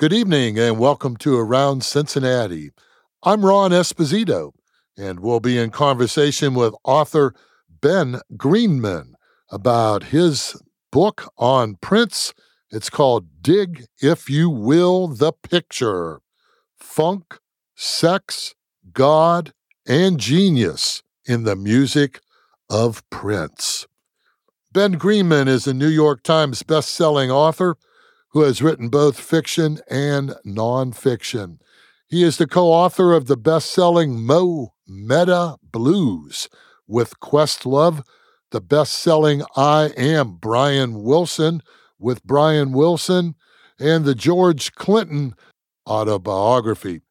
Good evening and welcome to Around Cincinnati. I'm Ron Esposito, and we'll be in conversation with author Ben Greenman about his book on Prince. It's called Dig, If You Will, the Picture: Funk, Sex, God, and Genius in the Music of Prince. Ben Greenman is a New York Times best-selling author who has written both fiction and nonfiction. He is the co-author of the best-selling Mo Meta Blues with Questlove, the best-selling I Am Brian Wilson with Brian Wilson, and the George Clinton autobiography.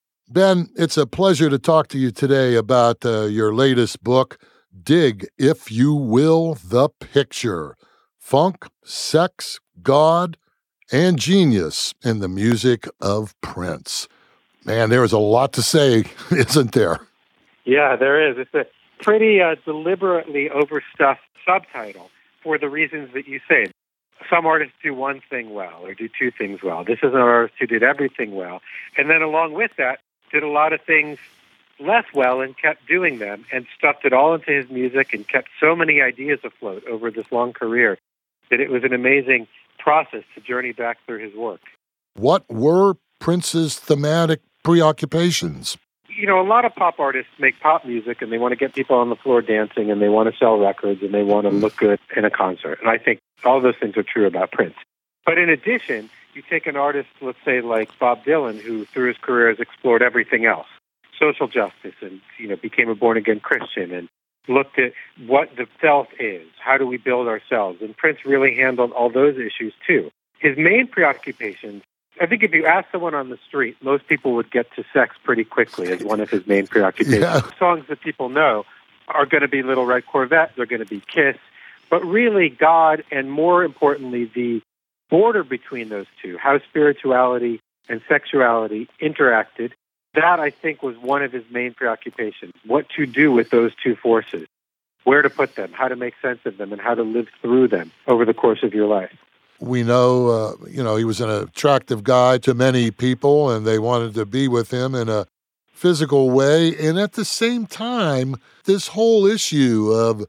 Ben, it's a pleasure to talk to you today about your latest book, Dig, If You Will, the Picture: Funk, Sex, God, and Genius in the Music of Prince. Man, there is a lot to say, isn't there? Yeah, there is. It's a pretty deliberately overstuffed subtitle for the reasons that you say. Some artists do one thing well or do two things well. This is an artist who did everything well. And then along with that, did a lot of things less well and kept doing them and stuffed it all into his music and kept so many ideas afloat over this long career that it was an amazing process to journey back through his work. What were Prince's thematic preoccupations? You know, a lot of pop artists make pop music and they want to get people on the floor dancing and they want to sell records and they want to look good in a concert. And I think all those things are true about Prince. But in addition, you take an artist, let's say like Bob Dylan, who through his career has explored everything else, social justice, and became a born-again Christian and looked at what the self is, how do we build ourselves. And Prince really handled all those issues too. His main preoccupations, I think if you ask someone on the street, most people would get to sex pretty quickly as one of his main preoccupations. Yeah. Songs that people know are going to be Little Red Corvette, they're going to be Kiss, but really God, and more importantly, the border between those two, how spirituality and sexuality interacted, that I think was one of his main preoccupations, what to do with those two forces, where to put them, how to make sense of them, and how to live through them over the course of your life. We know, he was an attractive guy to many people, and they wanted to be with him in a physical way. And at the same time, this whole issue of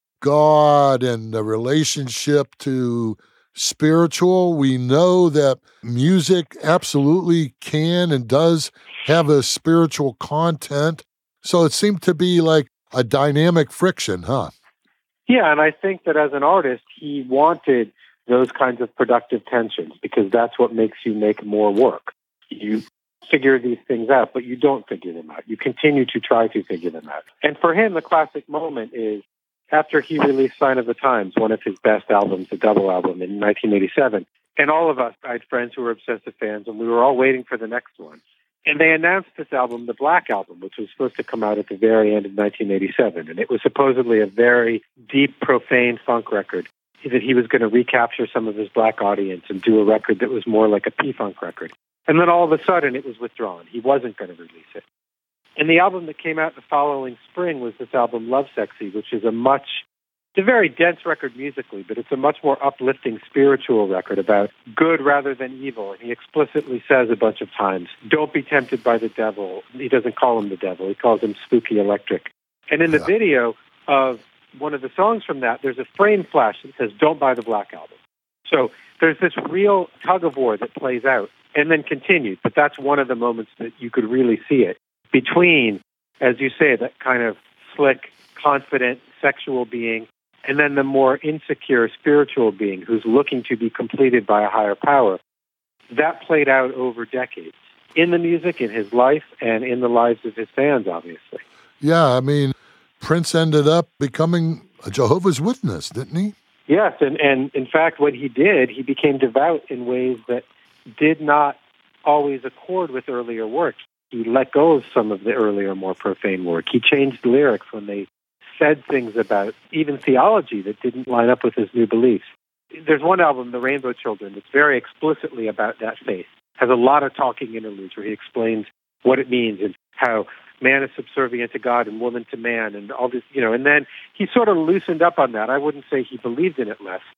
God and the relationship to spiritual, we know that music absolutely can and does have a spiritual content. So it seemed to be like a dynamic friction, huh? Yeah, and I think that as an artist, he wanted those kinds of productive tensions because that's what makes you make more work. You figure these things out, but you don't figure them out. You continue to try to figure them out. And for him, the classic moment is after he released Sign of the Times, one of his best albums, a double album in 1987. And all of us, I had friends who were obsessive fans, and we were all waiting for the next one. And they announced this album, the Black Album, which was supposed to come out at the very end of 1987. And it was supposedly a very deep, profane funk record, that he was going to recapture some of his black audience and do a record that was more like a P-Funk record. And then all of a sudden it was withdrawn. He wasn't going to release it. And the album that came out the following spring was this album, Lovesexy, which is it's a very dense record musically, but it's a much more uplifting spiritual record about good rather than evil. And he explicitly says a bunch of times, don't be tempted by the devil. He doesn't call him the devil. He calls him Spooky Electric. And in the video of one of the songs from that, there's a frame flash that says, don't buy the Black Album. So there's this real tug of war that plays out and then continues. But that's one of the moments that you could really see it between, as you say, that kind of slick, confident, sexual being, and then the more insecure spiritual being who's looking to be completed by a higher power. That played out over decades in the music, in his life, and in the lives of his fans, obviously. Yeah, I mean, Prince ended up becoming a Jehovah's Witness, didn't he? Yes, and in fact, what he did, he became devout in ways that did not always accord with earlier work. He let go of some of the earlier, more profane work. He changed lyrics when they said things about even theology that didn't line up with his new beliefs. There's one album, The Rainbow Children, that's very explicitly about that faith. Has a lot of talking interludes where he explains what it means and how man is subservient to God and woman to man and all this, and then he sort of loosened up on that. I wouldn't say he believed in it less,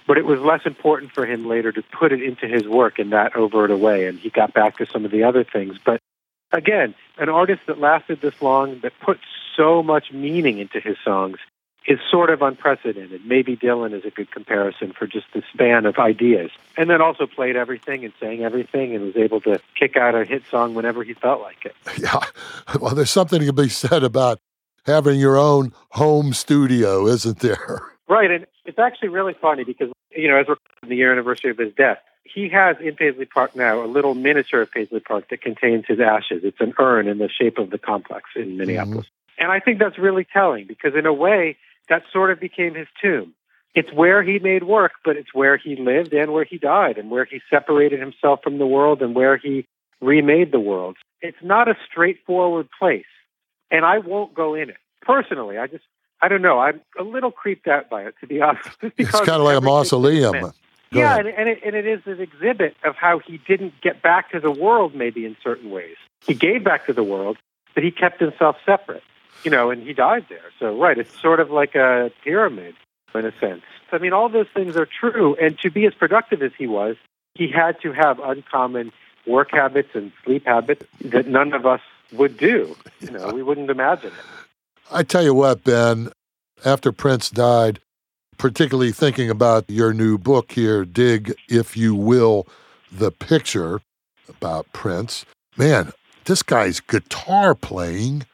But it was less important for him later to put it into his work in that overt a way, and he got back to some of the other things. But again, an artist that lasted this long, that put so much meaning into his songs, is sort of unprecedented. Maybe Dylan is a good comparison for just the span of ideas. And then also played everything and sang everything and was able to kick out a hit song whenever he felt like it. Yeah. Well, there's something to be said about having your own home studio, isn't there? Right. And it's actually really funny because, as we're on the year anniversary of his death, he has in Paisley Park now a little miniature of Paisley Park that contains his ashes. It's an urn in the shape of the complex in Minneapolis. Mm-hmm. And I think that's really telling because in a way, that sort of became his tomb. It's where he made work, but it's where he lived and where he died and where he separated himself from the world and where he remade the world. It's not a straightforward place, and I won't go in it. Personally, I don't know. I'm a little creeped out by it, to be honest. It's kind of like a mausoleum. Yeah, and it is an exhibit of how he didn't get back to the world maybe in certain ways. He gave back to the world, but he kept himself separate. And he died there. So, right, it's sort of like a pyramid in a sense. I mean, all those things are true. And to be as productive as he was, he had to have uncommon work habits and sleep habits that none of us would do. We wouldn't imagine it. I tell you what, Ben, after Prince died, particularly thinking about your new book here, Dig, If You Will, The Picture about Prince, man, this guy's guitar playing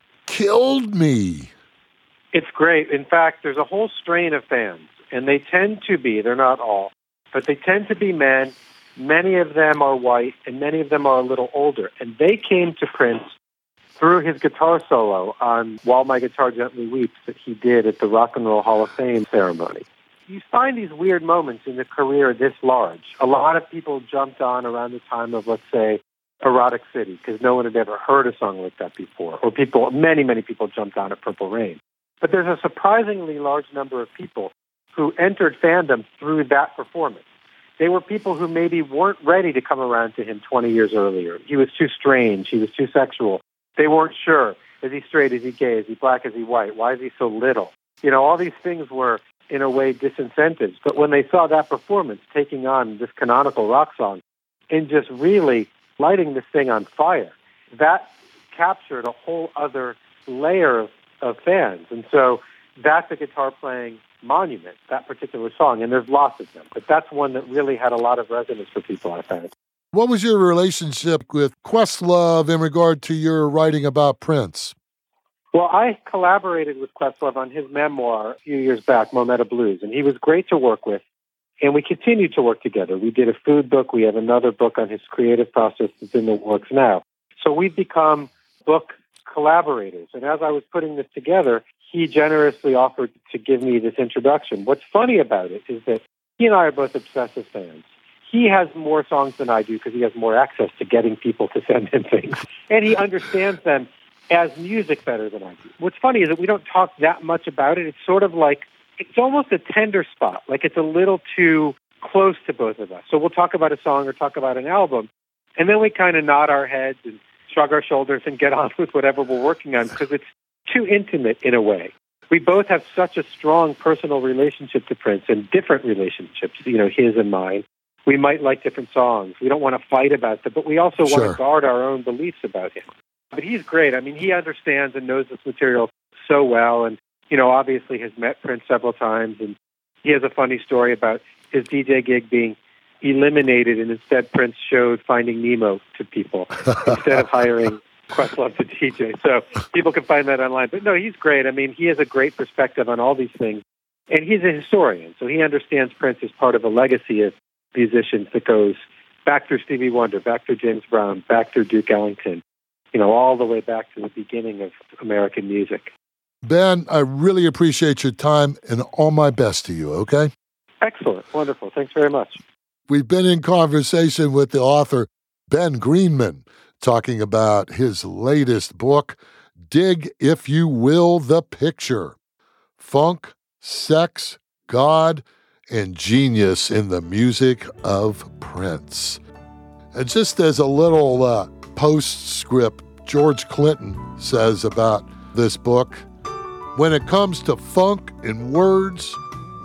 killed me. It's great. In fact, there's a whole strain of fans, and they tend to be, they're not all, but they tend to be men. Many of them are white, and many of them are a little older. And they came to Prince through his guitar solo on While My Guitar Gently Weeps that he did at the Rock and Roll Hall of Fame ceremony. You find these weird moments in a career this large. A lot of people jumped on around the time of, let's say, Erotic City, because no one had ever heard a song like that before. Or many people jumped on at Purple Rain. But there's a surprisingly large number of people who entered fandom through that performance. They were people who maybe weren't ready to come around to him 20 years earlier. He was too strange. He was too sexual. They weren't sure. Is he straight? Is he gay? Is he black? Is he white? Why is he so little? All these things were, in a way, disincentives. But when they saw that performance taking on this canonical rock song and just really lighting this thing on fire, that captured a whole other layer of fans. And so that's a guitar playing monument, that particular song. And there's lots of them. But that's one that really had a lot of resonance for people, I found. What was your relationship with Questlove in regard to your writing about Prince? Well, I collaborated with Questlove on his memoir a few years back, Momenta Blues, and he was great to work with. And we continued to work together. We did a food book. We have another book on his creative process that's in the works now. So we've become book collaborators. And as I was putting this together, he generously offered to give me this introduction. What's funny about it is that he and I are both obsessive fans. He has more songs than I do because he has more access to getting people to send him things. And he understands them as music better than I do. What's funny is that we don't talk that much about it. It's sort of like, it's almost a tender spot. Like it's a little too close to both of us. So we'll talk about a song or talk about an album, and then we kind of nod our heads and shrug our shoulders and get on with whatever we're working on because it's too intimate in a way. We both have such a strong personal relationship to Prince and different relationships, his and mine. We might like different songs. We don't want to fight about them, but we also want to guard our own beliefs about him. But he's great. I mean, he understands and knows this material so well, and obviously has met Prince several times, and he has a funny story about his DJ gig being eliminated, and instead Prince showed Finding Nemo to people instead of hiring Questlove to DJ. So people can find that online. But no, he's great. I mean, he has a great perspective on all these things, and he's a historian, so he understands Prince as part of a legacy of musicians that goes back through Stevie Wonder, back through James Brown, back through Duke Ellington, all the way back to the beginning of American music. Ben, I really appreciate your time and all my best to you, okay? Excellent. Wonderful. Thanks very much. We've been in conversation with the author, Ben Greenman, talking about his latest book, Dig, If You Will, The Picture. Funk, sex, God, and genius in the music of Prince. And just as a little postscript, George Clinton says about this book, when it comes to funk and words,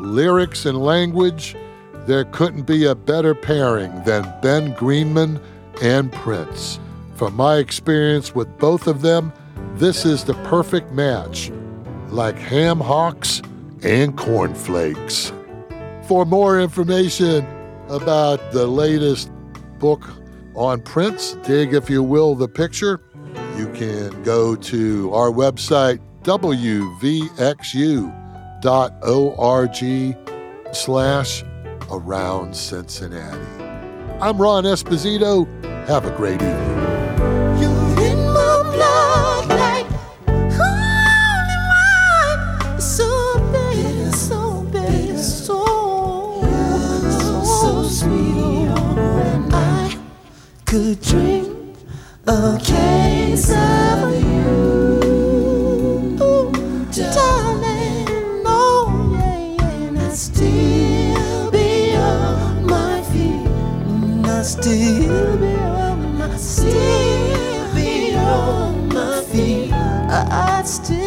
lyrics and language, there couldn't be a better pairing than Ben Greenman and Prince. From my experience with both of them, this is the perfect match, like ham hocks and cornflakes. For more information about the latest book on Prince, dig, if you will, the picture, you can go to our website, wvxu.org/Around Cincinnati. I'm Ron Esposito. Have a great evening. You're in my blood like holy wine. So bitter, so bitter, so sweet. I could drink a case of you, darling. Oh yeah, and I'd still be on my feet. I'd still be on my feet. I'd still